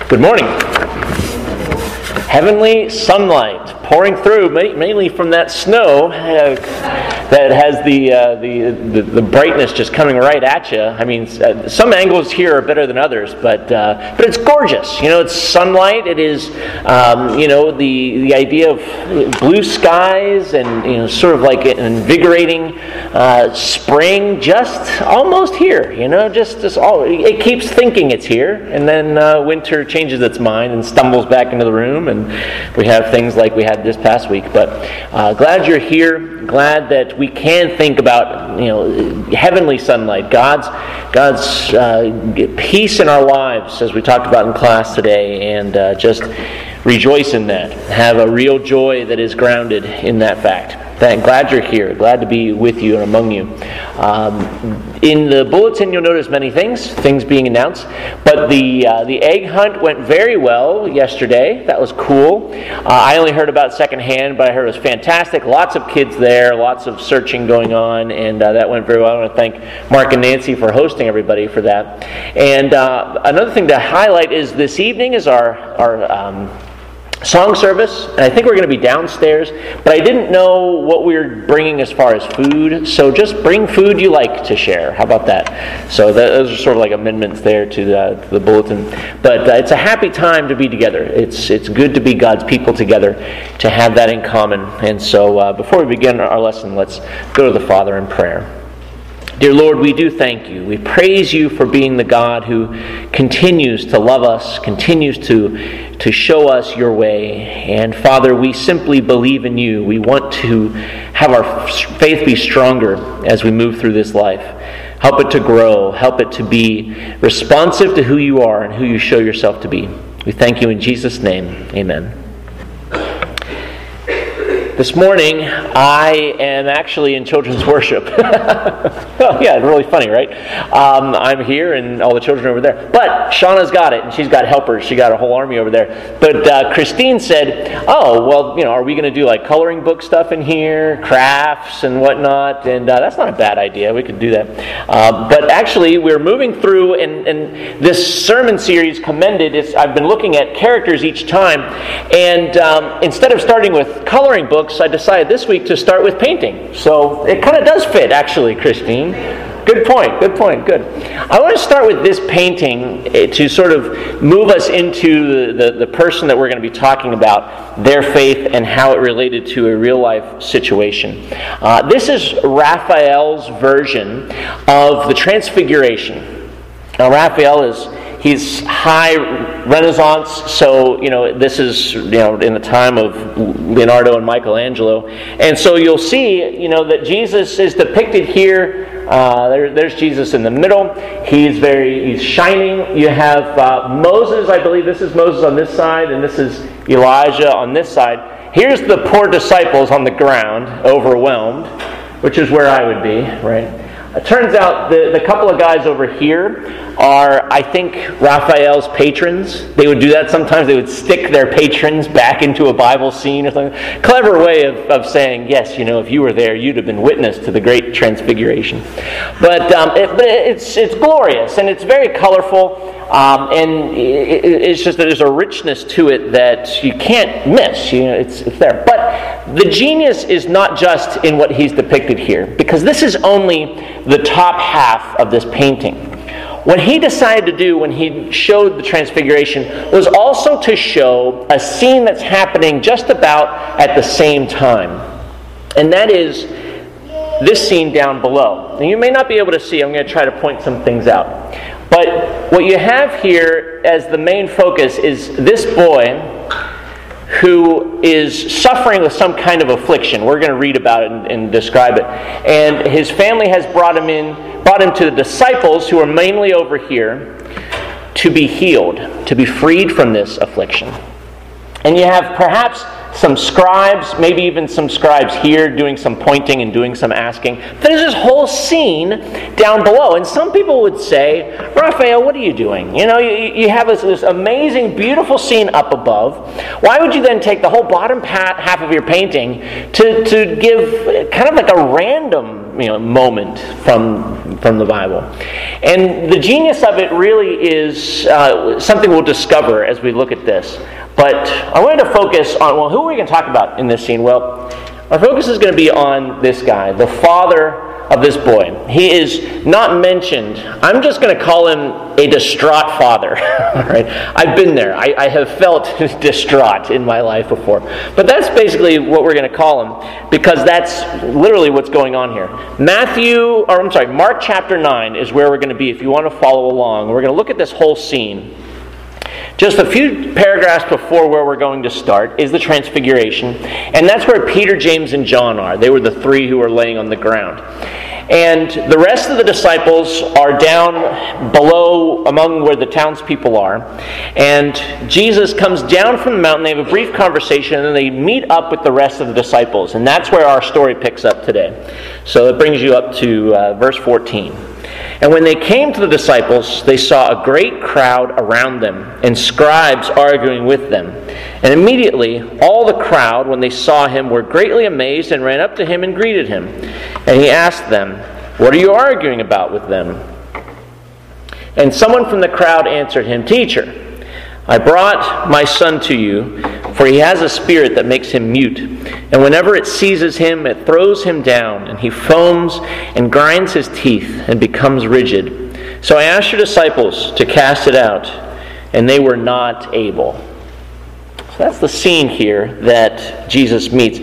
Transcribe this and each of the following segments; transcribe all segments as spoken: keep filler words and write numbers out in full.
Good morning. Heavenly sunlight pouring through, mainly from that snow uh, that has the, uh, the, the the brightness just coming right at you. I mean, uh, some angles here are better than others, but uh, but it's gorgeous. You know, it's sunlight. It is, um, you know, the the idea of blue skies and you know, sort of like an invigorating uh, spring, just almost here. You know, just just all it keeps thinking it's here, and then uh, winter changes its mind and stumbles back into the room, and we have things like we had this past week. But uh, glad you're here. Glad that we can think about, you know, heavenly sunlight, God's God's uh, peace in our lives, as we talked about in class today, and uh, just rejoice in that. Have a real joy that is grounded in that fact. Thank, glad you're here. Glad to be with you and among you. Um, in the bulletin, you'll notice many things, things being announced. But the uh, the egg hunt went very well yesterday. That was cool. Uh, I only heard about secondhand, but I heard it was fantastic. Lots of kids there, lots of searching going on, and uh, that went very well. I want to thank Mark and Nancy for hosting everybody for that. And uh, another thing to highlight is this evening is our our. Um, Song service, and I think we're going to be downstairs, but I didn't know what we were bringing as far as food, so just bring food you like to share. How about that? So that, those are sort of like amendments there to the, to the bulletin. But uh, it's a happy time to be together. It's it's good to be God's people together, to have that in common. And so uh, before we begin our lesson, let's go to the Father in prayer. Dear Lord, we do thank you. We praise you for being the God who continues to love us, continues to, to show us your way. And Father, we simply believe in you. We want to have our faith be stronger as we move through this life. Help it to grow. Help it to be responsive to who you are and who you show yourself to be. We thank you in Jesus' name. Amen. This morning, I am actually in children's worship. Oh, yeah, really funny, right? Um, I'm here and all the children are over there. But Shauna's got it, and she's got helpers. She got a whole army over there. But uh, Christine said, oh, well, you know, are we going to do like coloring book stuff in here, crafts and whatnot? And uh, that's not a bad idea. We could do that. Uh, but actually, we're moving through, and, and this sermon series, Commended, is, I've been looking at characters each time. And um, instead of starting with coloring books, I decided this week to start with painting. So it kind of does fit, actually, Christine. Good point, good point, good. I want to start with this painting to sort of move us into the, the, the person that we're going to be talking about, their faith, and how it related to a real-life situation. Uh, this is Raphael's version of the Transfiguration. Now, Raphael is He's high Renaissance, so, you know, this is, you know, in the time of Leonardo and Michelangelo. And so you'll see, you know, that Jesus is depicted here. Uh, there, there's Jesus in the middle. He's very, he's shining. You have uh, Moses, I believe this is Moses on this side, and this is Elijah on this side. Here's the poor disciples on the ground, overwhelmed, which is where I would be, right? It turns out the, the couple of guys over here are, I think, Raphael's patrons. They would do that sometimes. They would stick their patrons back into a Bible scene or something. Clever way of, of saying, yes, you know, if you were there, you'd have been witness to the great Transfiguration. But, um, it, but it's it's glorious, and it's very colorful, um, and it, it's just that there's a richness to it that you can't miss. You know, it's, it's there. But the genius is not just in what he's depicted here, because this is only the top half of this painting. What he decided to do when he showed the Transfiguration was also to show a scene that's happening just about at the same time. And that is this scene down below. Now, you may not be able to see. I'm going to try to point some things out. But what you have here as the main focus is this boy who is suffering with some kind of affliction. We're going to read about it and, and describe it. And his family has brought him in, brought him to the disciples, who are mainly over here, to be healed, to be freed from this affliction. And you have perhaps some scribes, maybe even some scribes here doing some pointing and doing some asking. There's this whole scene down below. And some people would say, Raphael, what are you doing? You know, you, you have this, this amazing, beautiful scene up above. Why would you then take the whole bottom pat, half of your painting to, to give kind of like a random, you know, moment from, from the Bible? And the genius of it really is uh, something we'll discover as we look at this. But I wanted to focus on, well, who are we going to talk about in this scene? Well, our focus is going to be on this guy, the father of this boy. He is not mentioned. I'm just going to call him a distraught father. All right? I've been there. I, I have felt distraught in my life before. But that's basically what we're going to call him, because that's literally what's going on here. Matthew, or I'm sorry, Mark chapter nine is where we're going to be if you want to follow along. We're going to look at this whole scene. Just a few paragraphs before where we're going to start is the Transfiguration. And that's where Peter, James, and John are. They were the three who were laying on the ground. And the rest of the disciples are down below among where the townspeople are. And Jesus comes down from the mountain. They have a brief conversation, and then they meet up with the rest of the disciples. And that's where our story picks up today. So it brings you up to uh, verse fourteen. And when they came to the disciples, they saw a great crowd around them, and scribes arguing with them. And immediately all the crowd, when they saw him, were greatly amazed and ran up to him and greeted him. And he asked them, "What are you arguing about with them?" And someone from the crowd answered him, "Teacher, I brought my son to you, for he has a spirit that makes him mute. And whenever it seizes him, it throws him down, and he foams and grinds his teeth and becomes rigid. So I asked your disciples to cast it out, and they were not able." So that's the scene here that Jesus meets.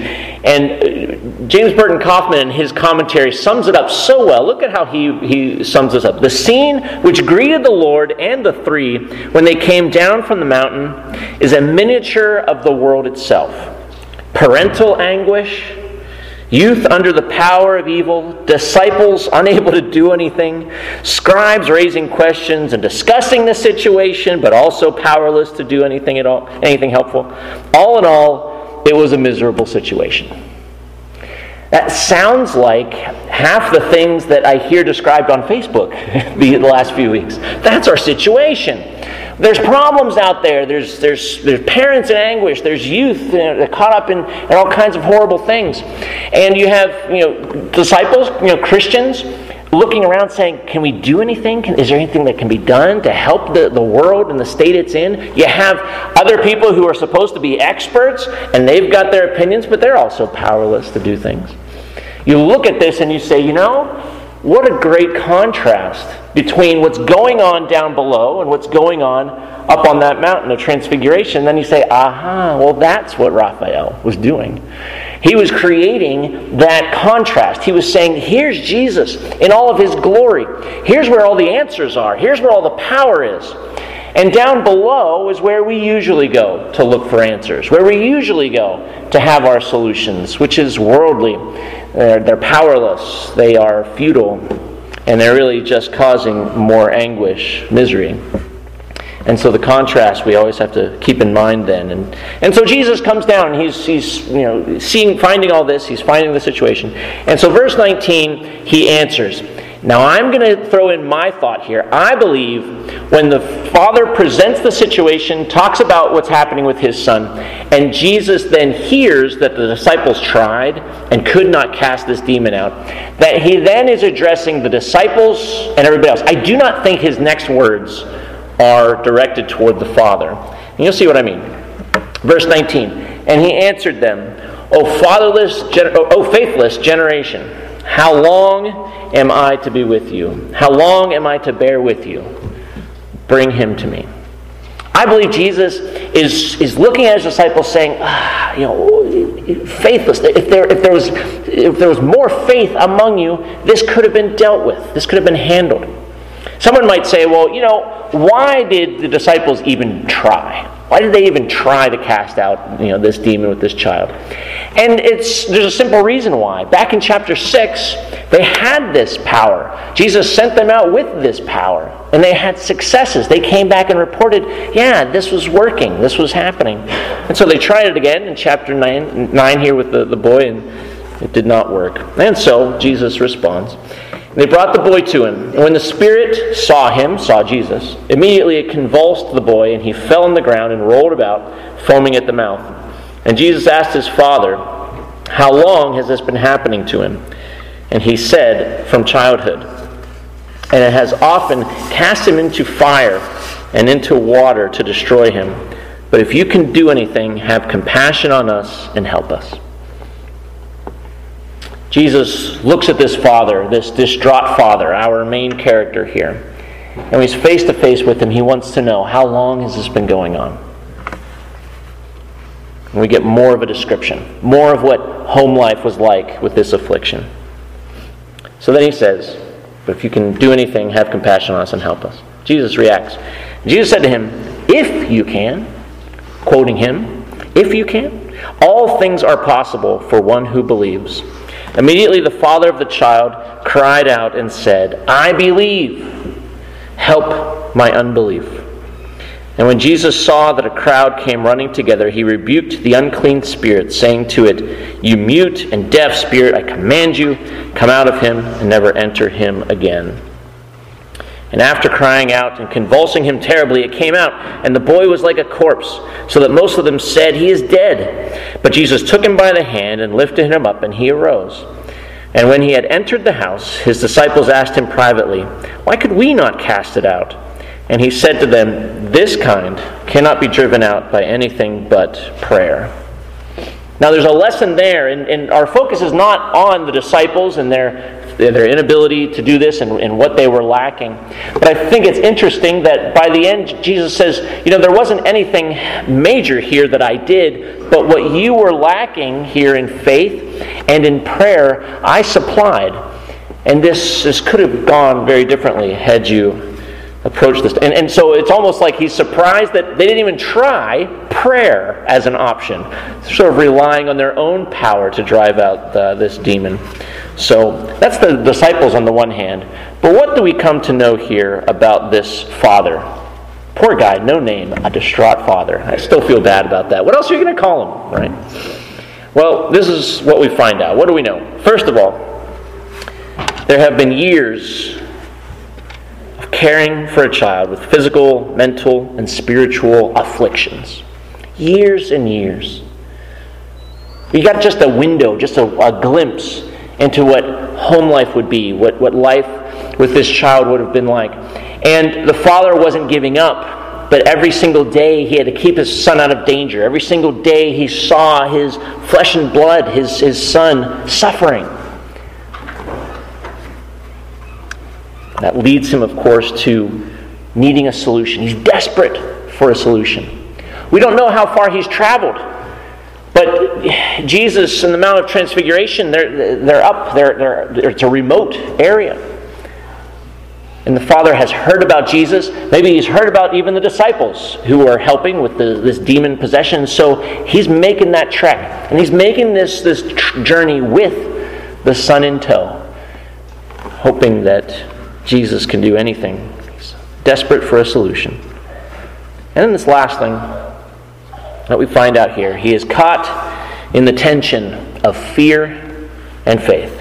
And James Burton Kaufman in his commentary sums it up so well. Look at how he, he sums this up. The scene which greeted the Lord and the three when they came down from the mountain is a miniature of the world itself. Parental anguish, youth under the power of evil, disciples unable to do anything, scribes raising questions and discussing the situation, but also powerless to do anything at all, anything helpful. All in all, it was a miserable situation. That sounds like half the things that I hear described on Facebook the last few weeks. That's our situation. There's problems out there. There's there's there's parents in anguish. There's youth, you know, they're caught up in, in all kinds of horrible things. And you have, you know, disciples, you know, Christians looking around saying, can we do anything? Can, is there anything that can be done to help the, the world and the state it's in? You have other people who are supposed to be experts, and they've got their opinions, but they're also powerless to do things. You look at this and you say, you know, what a great contrast between what's going on down below and what's going on up on that mountain of Transfiguration. Then you say, aha, well, that's what Raphael was doing. He was creating that contrast. He was saying, here's Jesus in all of his glory. Here's where all the answers are. Here's where all the power is. And down below is where we usually go to look for answers, where we usually go to have our solutions, which is worldly. They're, they're powerless. They are futile. And they're really just causing more anguish, misery. And so the contrast we always have to keep in mind then. And and so Jesus comes down, and he's he's you know seeing finding all this, he's finding the situation. And so verse nineteen, he answers. Now I'm going to throw in my thought here. I believe when the Father presents the situation, talks about what's happening with his Son, and Jesus then hears that the disciples tried and could not cast this demon out, that he then is addressing the disciples and everybody else. I do not think his next words are directed toward the Father. And you'll see what I mean. Verse nineteen, and he answered them, O fatherless, O faithless generation, how long am I to be with you? How long am I to bear with you? Bring him to me. I believe Jesus is, is looking at his disciples saying, ah, you know, faithless. If there, if there was, if there was more faith among you, this could have been dealt with. This could have been handled. Someone might say, well, you know, why did the disciples even try? Why did they even try to cast out, you know, this demon with this child? And it's there's a simple reason why. Back in chapter six, they had this power. Jesus sent them out with this power. And they had successes. They came back and reported, yeah, this was working. This was happening. And so they tried it again in chapter nine, nine here with the, the boy, and it did not work. And so Jesus responds. They brought the boy to him. And when the spirit saw him, saw Jesus, immediately it convulsed the boy, and he fell on the ground and rolled about, foaming at the mouth. And Jesus asked his father, how long has this been happening to him? And he said, from childhood. And it has often cast him into fire and into water to destroy him. But if you can do anything, have compassion on us and help us. Jesus looks at this father, this distraught father, our main character here. And when he's face to face with him, he wants to know, how long has this been going on? And we get more of a description, more of what home life was like with this affliction. So then he says, but if you can do anything, have compassion on us and help us. Jesus reacts. Jesus said to him, if you can, quoting him, if you can, all things are possible for one who believes. Immediately the father of the child cried out and said, I believe. Help my unbelief. And when Jesus saw that a crowd came running together, he rebuked the unclean spirit, saying to it, you mute and deaf spirit, I command you, come out of him and never enter him again. And after crying out and convulsing him terribly, it came out, and the boy was like a corpse, so that most of them said, he is dead. But Jesus took him by the hand and lifted him up, and he arose. And when he had entered the house, his disciples asked him privately, why could we not cast it out? And he said to them, this kind cannot be driven out by anything but prayer. Now there's a lesson there, and, and our focus is not on the disciples and their their inability to do this and, and what they were lacking. But I think it's interesting that by the end, Jesus says, you know, there wasn't anything major here that I did, but what you were lacking here in faith and in prayer, I supplied. And this, this could have gone very differently had you approached this. And, and so it's almost like he's surprised that they didn't even try prayer as an option, sort of relying on their own power to drive out uh, this demon. So that's the disciples on the one hand. But what do we come to know here about this father? Poor guy, no name, a distraught father. I still feel bad about that. What else are you going to call him, right? Well, this is what we find out. What do we know? First of all, there have been years of caring for a child with physical, mental, and spiritual afflictions. Years and years. You got just a window, just a, a glimpse into what home life would be, what, what life with this child would have been like. And the father wasn't giving up, but every single day he had to keep his son out of danger. Every single day he saw his flesh and blood, his, his son, suffering. That leads him, of course, to needing a solution. He's desperate for a solution. We don't know how far he's traveled. But Jesus and the Mount of Transfiguration, they're, they're up, they're, they're, it's a remote area. And the Father has heard about Jesus. Maybe he's heard about even the disciples who are helping with the, this demon possession. So he's making that trek. And he's making this, this journey with the Son in tow, hoping that Jesus can do anything. He's desperate for a solution. And then this last thing that we find out here, he is caught in the tension of fear and faith.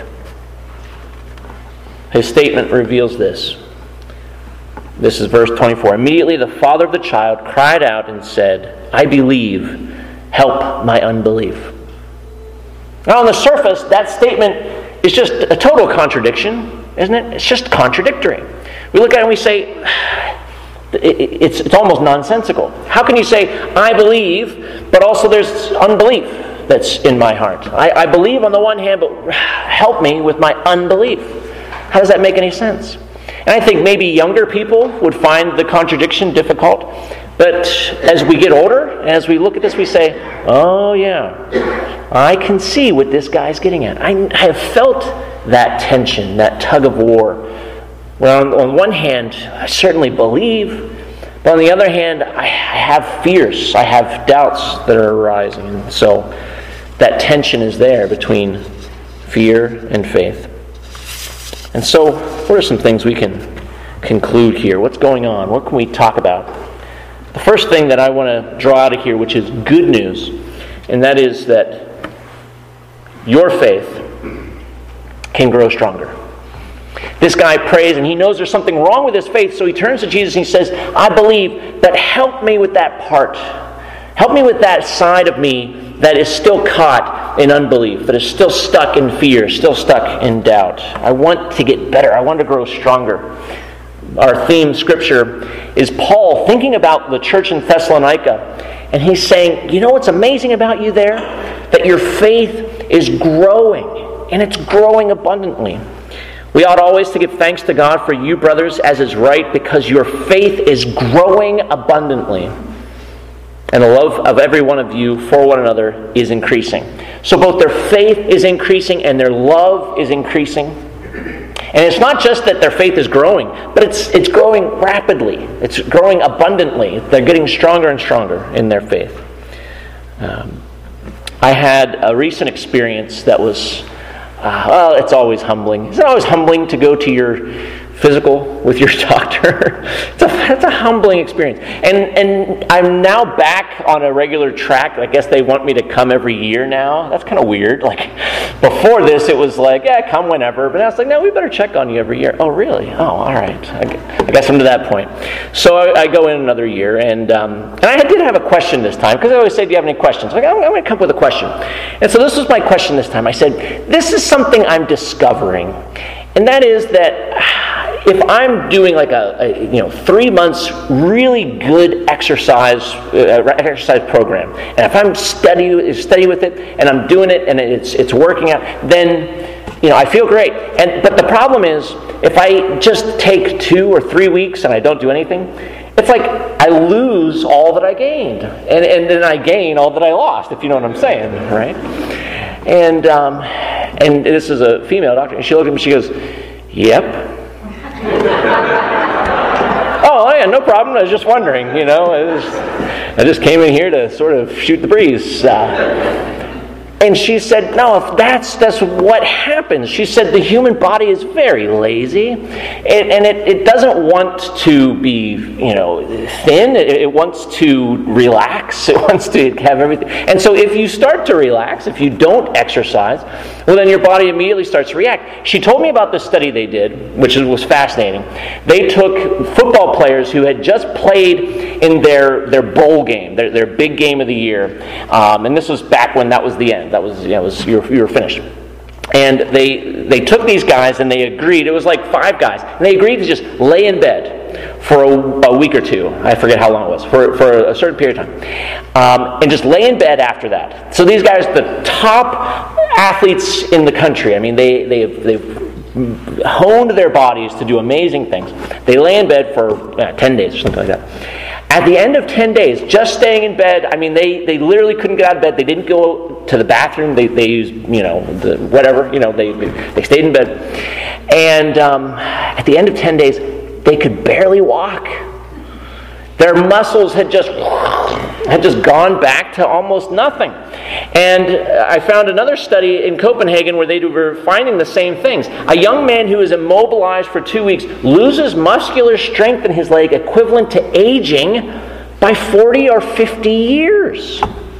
His statement reveals this. This is verse twenty-four. Immediately the father of the child cried out and said, I believe, help my unbelief. Now on the surface, that statement is just a total contradiction, isn't it? It's just contradictory. We look at it and we say, It's, it's almost nonsensical. How can you say, I believe, but also there's unbelief that's in my heart? I, I believe on the one hand, but help me with my unbelief. How does that make any sense? And I think maybe younger people would find the contradiction difficult. But as we get older, as we look at this, we say, oh yeah, I can see what this guy's getting at. I, I have felt that tension, that tug of war. Well, on, on one hand, I certainly believe, But on the other hand, I have fears. I have doubts that are arising. And so that tension is there between fear and faith. And so what are some things we can conclude here? What's going on? What can we talk about? The first thing that I want to draw out of here, which is good news, and that is that your faith can grow stronger. This guy prays and he knows there's something wrong with his faith, so he turns to Jesus and he says, I believe, but help me with that part. Help me with that side of me that is still caught in unbelief, that is still stuck in fear, still stuck in doubt. I want to get better. I want to grow stronger. Our theme scripture is Paul thinking about the church in Thessalonica, and he's saying, you know what's amazing about you there? That your faith is growing, and it's growing abundantly. We ought always to give thanks to God for you, brothers, as is right, because your faith is growing abundantly. And the love of every one of you for one another is increasing. So both their faith is increasing and their love is increasing. And it's not just that their faith is growing, but it's it's growing rapidly. It's growing abundantly. They're getting stronger and stronger in their faith. Um, I had a recent experience that was, uh, well, it's always humbling. Is it always humbling to go to your physical with your doctor? It's a, it's a humbling experience. And and I'm now back on a regular track. I guess they want me to come every year now. That's kind of weird. Like, before this, it was like, yeah, come whenever. But now it's like, no, we better check on you every year. Oh, really? Oh, all right. I, I guess I'm to that point. So I, I go in another year, and um, and I did have a question this time, because I always say, do you have any questions? I'm like, I'm, I'm going to come up with a question. And so this was my question this time. I said, this is something I'm discovering. And that is that if I'm doing like a, a you know three months really good exercise uh, exercise program, and if I'm steady steady with it and I'm doing it and it's it's working out, then you know I feel great. And but the problem is, if I just take two or three weeks and I don't do anything, it's like I lose all that I gained, and and then I gain all that I lost. If you know what I'm saying, right? And um, and this is a female doctor, and she looked at me, she goes, yep. Oh, yeah, no problem. I was just wondering, you know. I just, I just came in here to sort of shoot the breeze. Uh, and she said, no, if that's that's what happens. She said the human body is very lazy, and, and it, it doesn't want to be, you know, thin. It, it wants to relax. It wants to have everything. And so if you start to relax, if you don't exercise, well, then your body immediately starts to react. She told me about this study they did, which was fascinating. They took football players who had just played in their, their bowl game, their, their big game of the year. Um, and this was back when that was the end. That was, you know, was you were, you were finished. And they they took these guys and they agreed, it was like five guys, and they agreed to just lay in bed for a, a week or two. I forget how long it was, for, for a certain period of time. Um, and just lay in bed after that. So these guys, the top athletes in the country, I mean, they, they, they've honed their bodies to do amazing things. They lay in bed for uh, ten days or something like that. At the end of ten days, just staying in bed, I mean, they, they literally couldn't get out of bed. They didn't go to the bathroom. They they used, you know, the whatever, you know, they they stayed in bed. And um, at the end of ten days, they could barely walk. Their muscles had just had just gone back to almost nothing. And I found another study in Copenhagen where they were finding the same things. A young man who is immobilized for two weeks loses muscular strength in his leg equivalent to aging by forty or fifty years.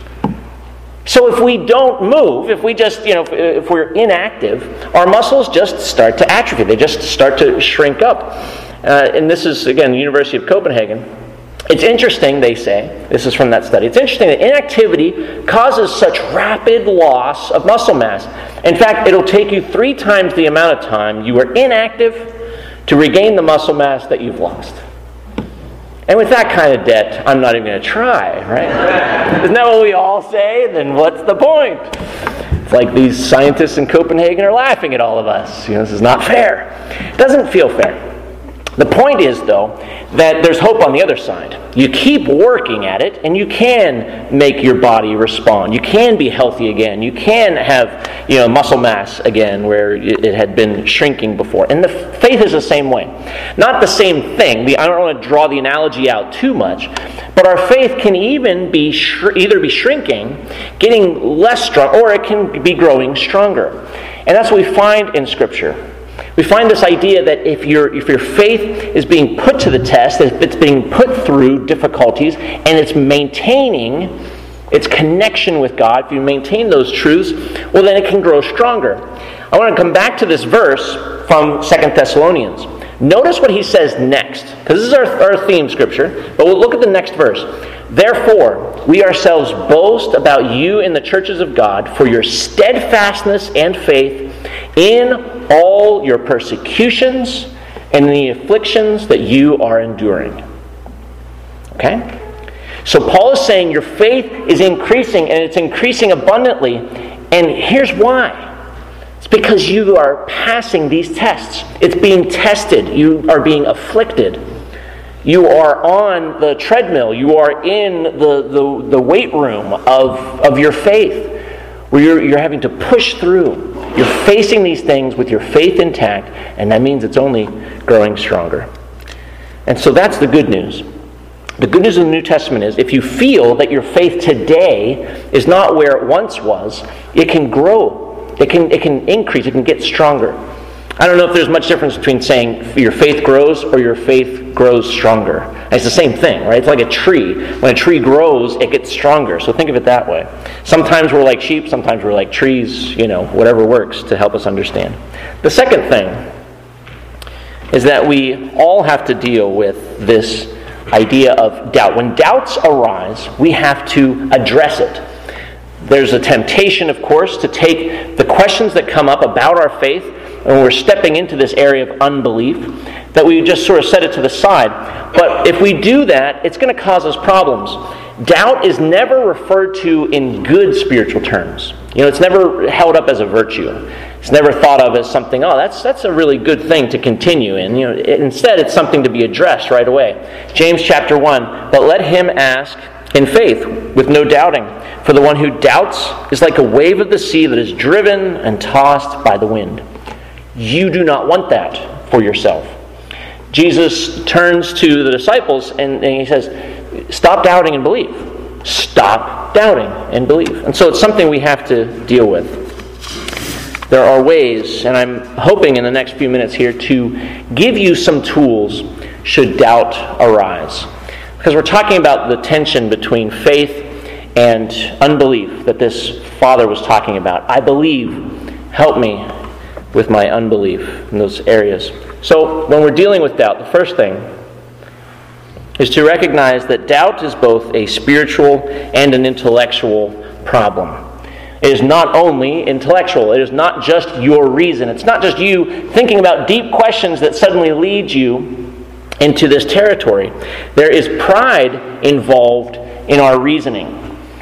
So if we don't move, if we just, you know, if, if we're inactive, our muscles just start to atrophy. They just start to shrink up. Uh, and this is, again, the University of Copenhagen. It's interesting, they say, this is from that study, it's interesting that inactivity causes such rapid loss of muscle mass. In fact, it'll take you three times the amount of time you were inactive to regain the muscle mass that you've lost. And with that kind of debt, I'm not even going to try, right? Isn't that what we all say? Then what's the point? It's like these scientists in Copenhagen are laughing at all of us. You know, this is not fair. It doesn't feel fair. The point is, though, that there's hope on the other side. You keep working at it, and you can make your body respond. You can be healthy again. You can have, you know, muscle mass again where it had been shrinking before. And the faith is the same way. Not the same thing. I don't want to draw the analogy out too much, but our faith can even be sh- either be shrinking, getting less strong, or it can be growing stronger. And that's what we find in Scripture. We find this idea that if your if your faith is being put to the test, if it's being put through difficulties, and it's maintaining its connection with God, if you maintain those truths, well, then it can grow stronger. I want to come back to this verse from Second Thessalonians. Notice what he says next, because this is our, our theme scripture, but we'll look at the next verse. Therefore, we ourselves boast about you in the churches of God for your steadfastness and faith in all your persecutions and the afflictions that you are enduring. Okay? So Paul is saying your faith is increasing, and it's increasing abundantly. And here's why. It's because you are passing these tests. It's being tested. You are being afflicted. You are on the treadmill. You are in the, the, the weight room of, of your faith, where you're, you're having to push through. You're facing these things with your faith intact, and that means it's only growing stronger. And so that's the good news. The good news of the New Testament is if you feel that your faith today is not where it once was, it can grow. It can, it can increase. It can get stronger. I don't know if there's much difference between saying your faith grows or your faith grows stronger. It's the same thing, right? It's like a tree. When a tree grows, it gets stronger. So think of it that way. Sometimes we're like sheep, sometimes we're like trees, you know, whatever works to help us understand. The second thing is that we all have to deal with this idea of doubt. When doubts arise, we have to address it. There's a temptation, of course, to take the questions that come up about our faith, and when we're stepping into this area of unbelief, that we just sort of set it to the side. But if we do that, it's going to cause us problems. Doubt is never referred to in good spiritual terms. You know, it's never held up as a virtue. It's never thought of as something, oh, that's that's a really good thing to continue in. You know, it, instead, it's something to be addressed right away. James chapter one, but let him ask in faith, with no doubting. For the one who doubts is like a wave of the sea that is driven and tossed by the wind. You do not want that for yourself. Jesus turns to the disciples and, and he says, stop doubting and believe. Stop doubting and believe. And so it's something we have to deal with. There are ways, and I'm hoping in the next few minutes here to give you some tools should doubt arise. Because we're talking about the tension between faith and unbelief that this father was talking about. I believe, help me with my unbelief in those areas. So when we're dealing with doubt, the first thing is to recognize that doubt is both a spiritual and an intellectual problem. It is not only intellectual. It is not just your reason. It's not just you thinking about deep questions that suddenly lead you into this territory. There is pride involved in our reasoning.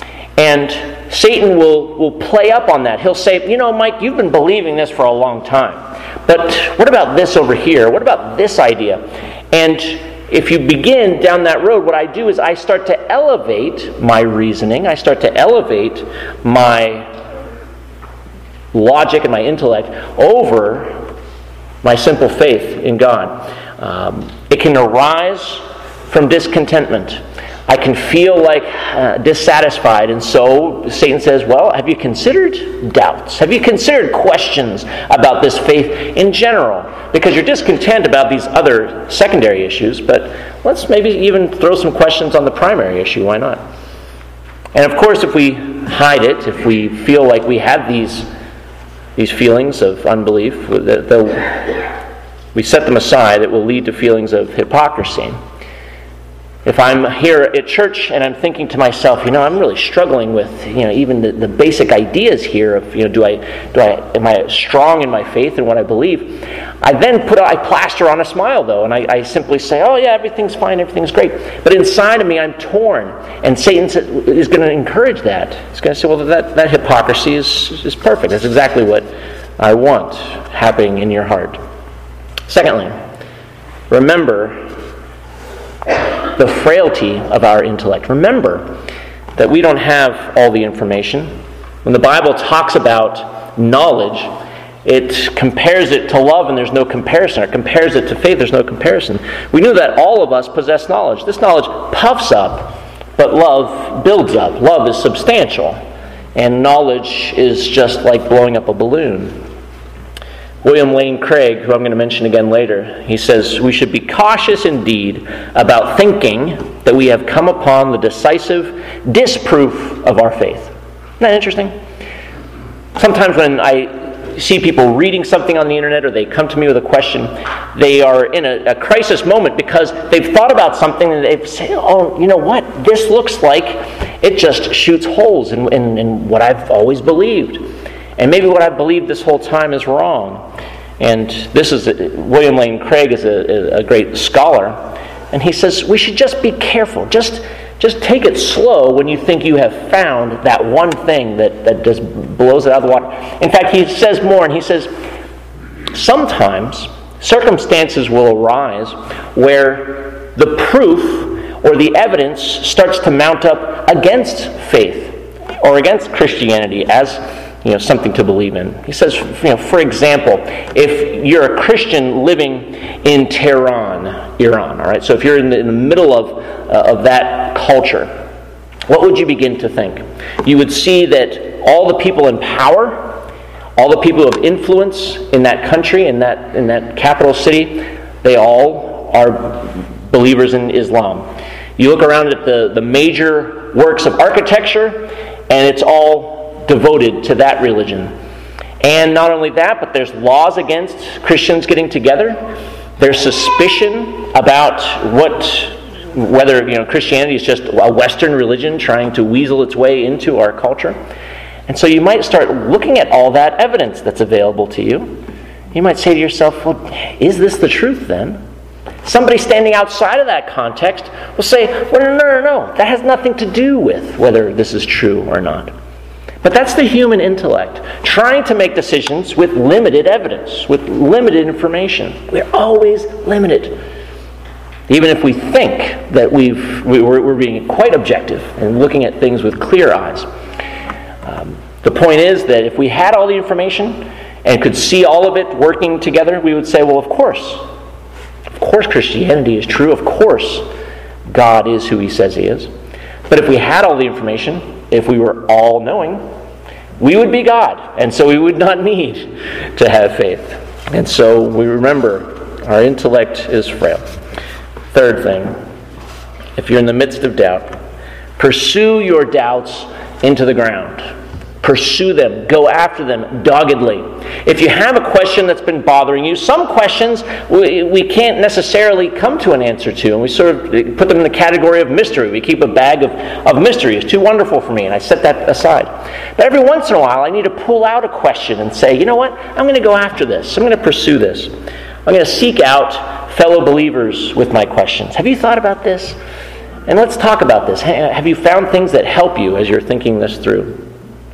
And Satan will, will play up on that. He'll say, you know, Mike, you've been believing this for a long time. But what about this over here? What about this idea? And if you begin down that road, what I do is I start to elevate my reasoning. I start to elevate my logic and my intellect over my simple faith in God. Um, it can arise from discontentment. I can feel like uh, dissatisfied, and so Satan says, well, have you considered doubts? Have you considered questions about this faith in general? Because you're discontent about these other secondary issues, but let's maybe even throw some questions on the primary issue. Why not? And of course, if we hide it, if we feel like we have these, these feelings of unbelief, that we set them aside, it will lead to feelings of hypocrisy. If I'm here at church and I'm thinking to myself, you know, I'm really struggling with, you know, even the, the basic ideas here of, you know, do I, do I, am I strong in my faith and what I believe? I then put, I plaster on a smile though, and I, I simply say, oh yeah, everything's fine, everything's great. But inside of me, I'm torn, and Satan is going to encourage that. He's going to say, well, that, that hypocrisy is, is perfect. That's exactly what I want happening in your heart. Secondly, remember the frailty of our intellect. Remember that we don't have all the information. When the Bible talks about knowledge, it compares it to love and there's no comparison. Or it compares it to faith, there's no comparison. We knew that all of us possess knowledge. This knowledge puffs up, but love builds up. Love is substantial, and knowledge is just like blowing up a balloon. William Lane Craig, who I'm going to mention again later, he says, we should be cautious indeed about thinking that we have come upon the decisive disproof of our faith. Isn't that interesting? Sometimes when I see people reading something on the internet or they come to me with a question, they are in a, a crisis moment because they've thought about something and they've said, oh, you know what? This looks like it just shoots holes in, in, in what I've always believed. And maybe what I've believed this whole time is wrong. And this is, William Lane Craig is a, a great scholar. And he says, we should just be careful. Just, just take it slow when you think you have found that one thing that, that just blows it out of the water. In fact, he says more, and he says, sometimes circumstances will arise where the proof or the evidence starts to mount up against faith or against Christianity as you know, something to believe in. He says, you know, for example, if you're a Christian living in Tehran, Iran, all right. So if you're in the, in the middle of uh, of that culture, what would you begin to think? You would see that all the people in power, all the people of influence in that country, in that in that capital city, they all are believers in Islam. You look around at the the major works of architecture, and it's all devoted to that religion. And not only that, but there's laws against Christians getting together. There's suspicion about what, whether you know Christianity is just a Western religion trying to weasel its way into our culture. And so you might start looking at all that evidence that's available to you. You might say to yourself, well, is this the truth then? Somebody standing outside of that context will say, well, no, no, no, no. That has nothing to do with whether this is true or not. But that's the human intellect, trying to make decisions with limited evidence, with limited information. We're always limited. Even if we think that we've, we're, we're being quite objective and looking at things with clear eyes. Um, the point is that if we had all the information and could see all of it working together, we would say, well, of course. Of course Christianity is true. Of course God is who He says He is. But if we had all the information, if we were all-knowing, we would be God, and so we would not need to have faith. And so we remember our intellect is frail. Third thing, if you're in the midst of doubt, pursue your doubts into the ground. Pursue them. Go after them doggedly. If you have a question that's been bothering you, some questions we, we can't necessarily come to an answer to, and we sort of put them in the category of mystery. We keep a bag of, of mystery. It's too wonderful for me, and I set that aside. But every once in a while, I need to pull out a question and say, you know what? I'm going to go after this. I'm going to pursue this. I'm going to seek out fellow believers with my questions. Have you thought about this? And let's talk about this. Have you found things that help you as you're thinking this through?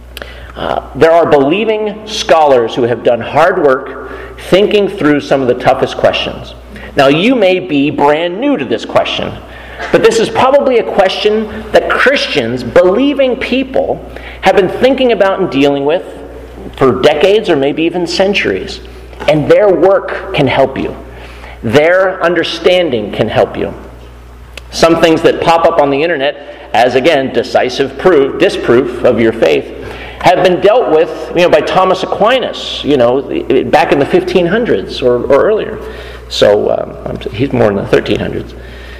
Uh, there are believing scholars who have done hard work thinking through some of the toughest questions. Now, you may be brand new to this question, but this is probably a question that Christians, believing people, have been thinking about and dealing with for decades or maybe even centuries. And their work can help you. Their understanding can help you. Some things that pop up on the internet as, again, decisive proof, disproof of your faith have been dealt with, you know, by Thomas Aquinas, you know, back in the fifteen hundreds or, or earlier. So um, he's more in the thirteen hundreds.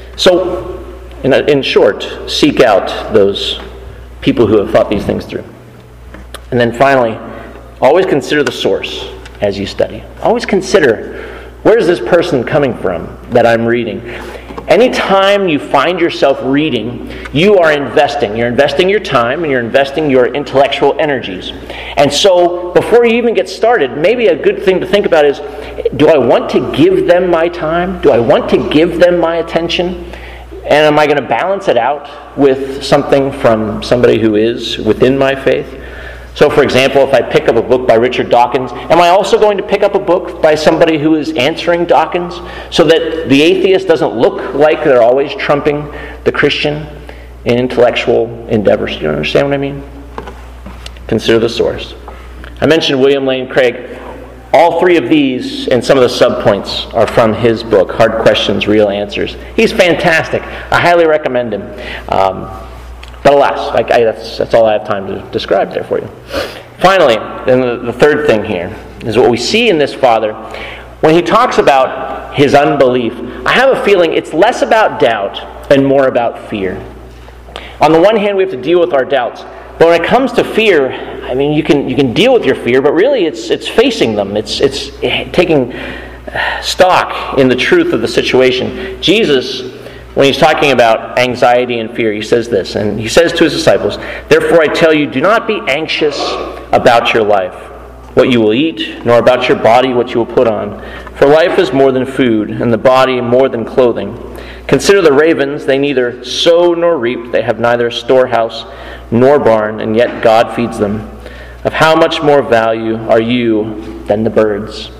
So, in, a, in short, seek out those people who have thought these things through. And then finally, always consider the source as you study. Always consider, where's this person coming from that I'm reading? Anytime you find yourself reading, you are investing. You're investing your time and you're investing your intellectual energies. And so, before you even get started, maybe a good thing to think about is, do I want to give them my time? Do I want to give them my attention? And am I going to balance it out with something from somebody who is within my faith? So, for example, if I pick up a book by Richard Dawkins, am I also going to pick up a book by somebody who is answering Dawkins so that the atheist doesn't look like they're always trumping the Christian in intellectual endeavors? Do you understand what I mean? Consider the source. I mentioned William Lane Craig. All three of these and some of the subpoints are from his book, Hard Questions, Real Answers. He's fantastic. I highly recommend him. Um, But alas, I, I, that's, that's all I have time to describe there for you. Finally, then the, the third thing here is what we see in this father. When he talks about his unbelief, I have a feeling it's less about doubt and more about fear. On the one hand, we have to deal with our doubts. But when it comes to fear, I mean, you can you can deal with your fear, but really it's it's facing them. It's it's taking stock in the truth of the situation. Jesus, when he's talking about anxiety and fear, he says this, and he says to his disciples, "Therefore I tell you, do not be anxious about your life, what you will eat, nor about your body, what you will put on. For life is more than food, and the body more than clothing. Consider the ravens, they neither sow nor reap, they have neither storehouse nor barn, and yet God feeds them. Of how much more value are you than the birds?"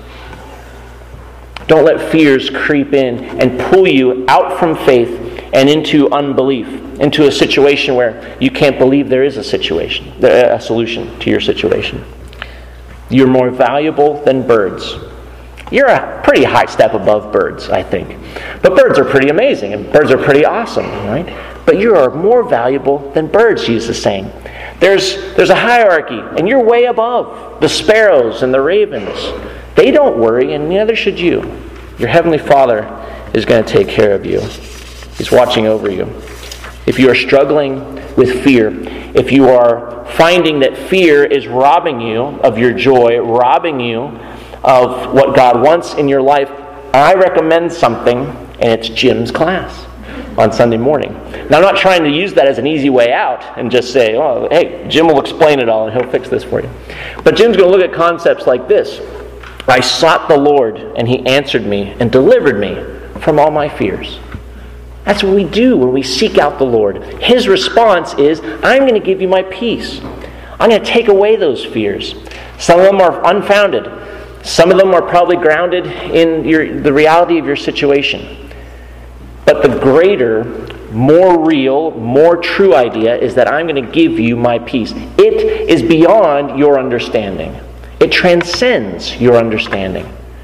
Don't let fears creep in and pull you out from faith and into unbelief, into a situation where you can't believe there is a situation, a solution to your situation. You're more valuable than birds. You're a pretty high step above birds, I think. But birds are pretty amazing, and birds are pretty awesome, right? But you are more valuable than birds, Jesus is saying. There's, there's a hierarchy, and you're way above the sparrows and the ravens. They don't worry, and neither should you. Your Heavenly Father is going to take care of you. He's watching over you. If you are struggling with fear, if you are finding that fear is robbing you of your joy, robbing you of what God wants in your life, I recommend something, and it's Jim's class on Sunday morning. Now, I'm not trying to use that as an easy way out and just say, oh, hey, Jim will explain it all and he'll fix this for you. But Jim's going to look at concepts like this. I sought the Lord, and He answered me and delivered me from all my fears. That's what we do when we seek out the Lord. His response is, I'm going to give you my peace. I'm going to take away those fears. Some of them are unfounded. Some of them are probably grounded in your, the reality of your situation. But the greater, more real, more true idea is that I'm going to give you my peace. It is beyond your understanding. It transcends your understanding.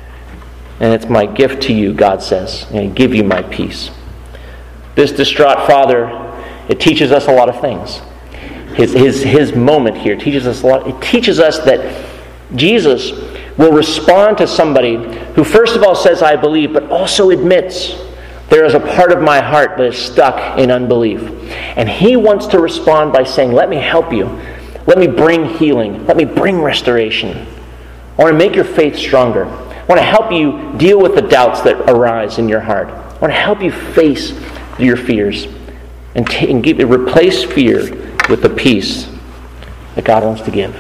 And it's my gift to you, God says. I'm going to give you my peace. This distraught father, it teaches us a lot of things. His, his, his moment here teaches us a lot. It teaches us that Jesus will respond to somebody who first of all says, I believe, but also admits there is a part of my heart that is stuck in unbelief. And He wants to respond by saying, let me help you. Let me bring healing. Let me bring restoration. I want to make your faith stronger. I want to help you deal with the doubts that arise in your heart. I want to help you face your fears and, t- and give, replace fear with the peace that God wants to give.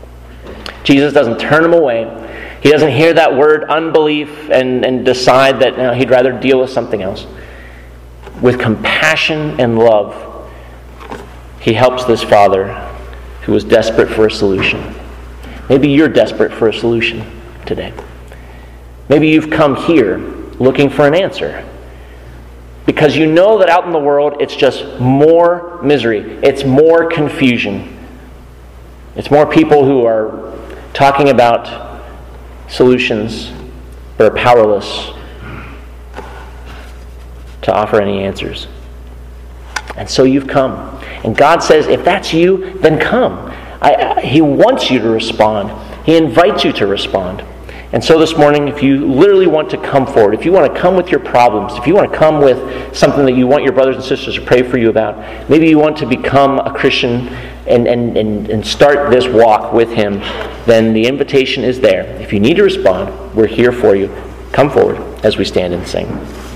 Jesus doesn't turn them away. He doesn't hear that word unbelief and, and decide that you know, he'd rather deal with something else. With compassion and love, He helps this father who was desperate for a solution. Maybe you're desperate for a solution today. Maybe you've come here looking for an answer because you know that out in the world it's just more misery. It's more confusion. It's more people who are talking about solutions but are powerless to offer any answers. And so you've come. And God says, if that's you, then come. I, I, he wants you to respond. He invites you to respond. And so this morning, if you literally want to come forward, if you want to come with your problems, if you want to come with something that you want your brothers and sisters to pray for you about, maybe you want to become a Christian and, and, and, and start this walk with Him, then the invitation is there. If you need to respond, we're here for you. Come forward as we stand and sing.